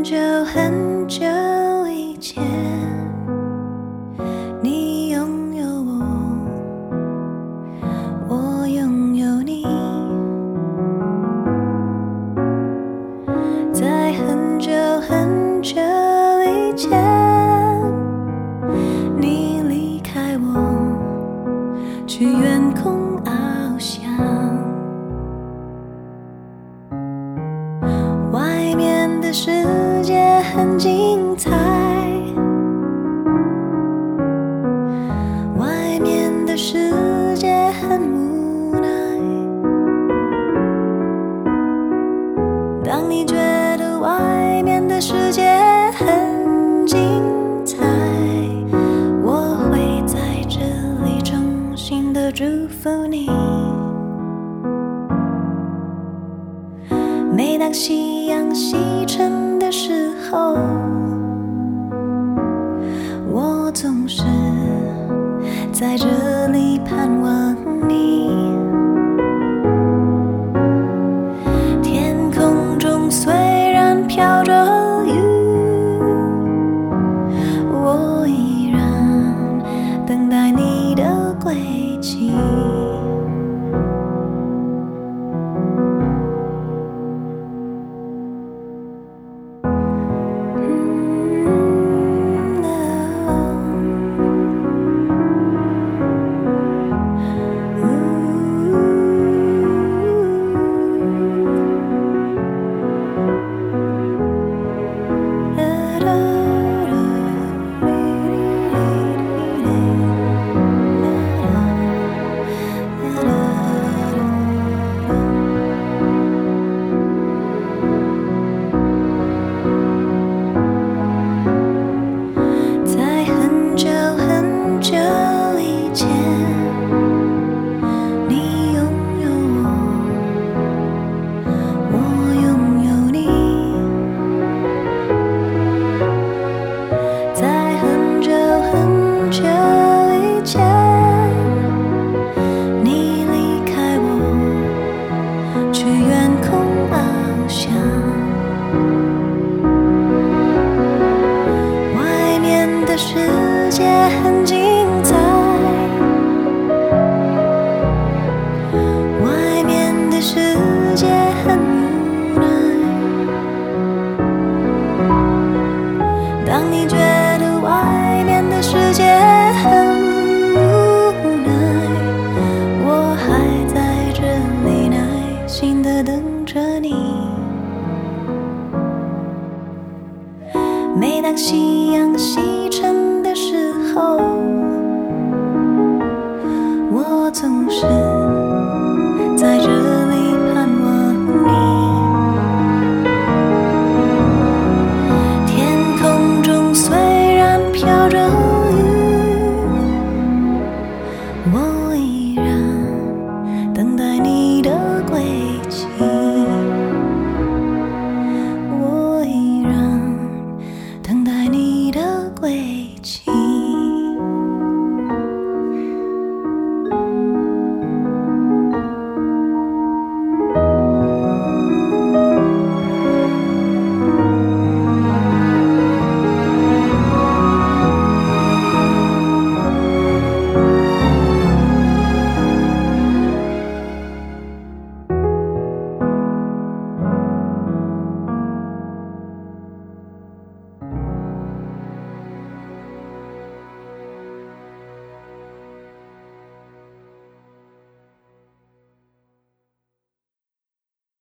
久很久以前，你拥有我，我拥有你。在很久很久以前，你离开我，去远空翱翔。外面的世界很精彩，外面的世界很无奈。当你觉得外面的世界很精彩，我会在这里衷心的祝福你。每当夕阳西沉的时候，我总是在这里盼望你。天空中虽然飘着雨，我依然等待你的归期。当你觉得外面的世界很无奈，我还在这里耐心地等着你。每当夕阳西沉的时候，我总是